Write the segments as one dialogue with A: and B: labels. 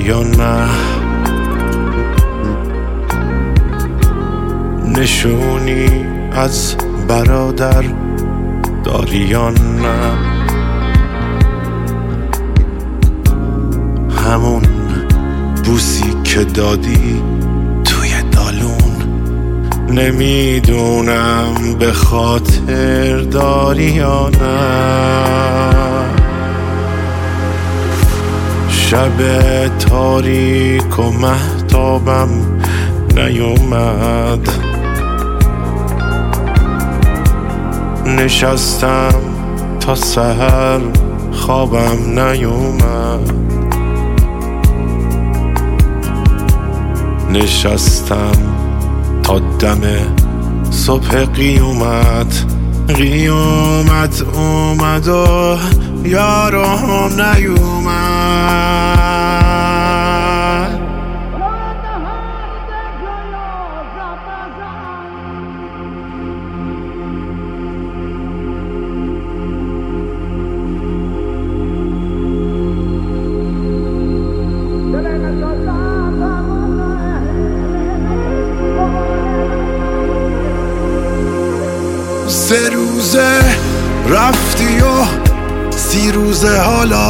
A: یا نه؟ نشونی از برادر داری یا نه؟ همون بوسی که دادی توی دالون، نمیدونم به خاطر داری یا نه. شب تاریک و مهتابم نیومد، نشستم تا سحر خوابم نیومد، نشستم تا دم صبح قیامت اومد و یارم نیومد. سه روزه رفتی و 30 روزه حالا،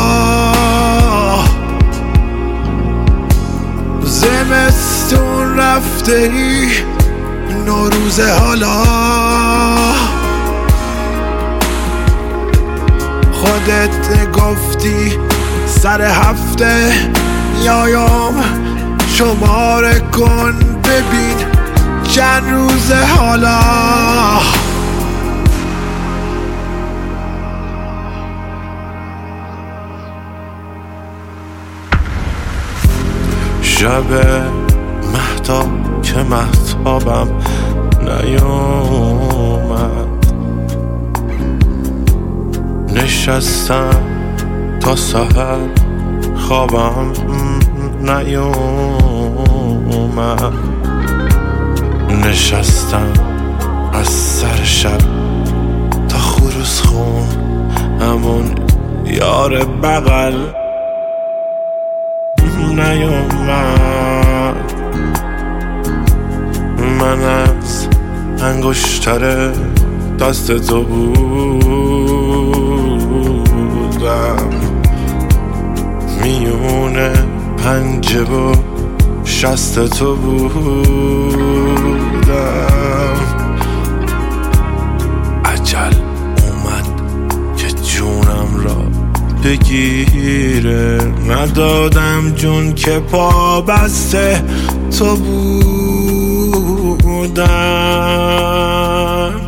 A: زمستون رفته ای 9 روزه حالا. خودت گفتی سر هفته میایم شماره کن ببین چند روزه حالا. شب مهتاب که مهتابم نیومد، نشستم تا سحر خوابم نیومد، نشستم از سر شب تا خروس خون همون یار بغل نیومد. من از انگشتر دست تو بودم، میونه پنجه و شست تو بودم. عجل اومد که جونم را بگیره، ندادم جون که پا بسته تو بودم.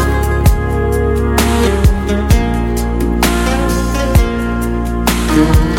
B: دختر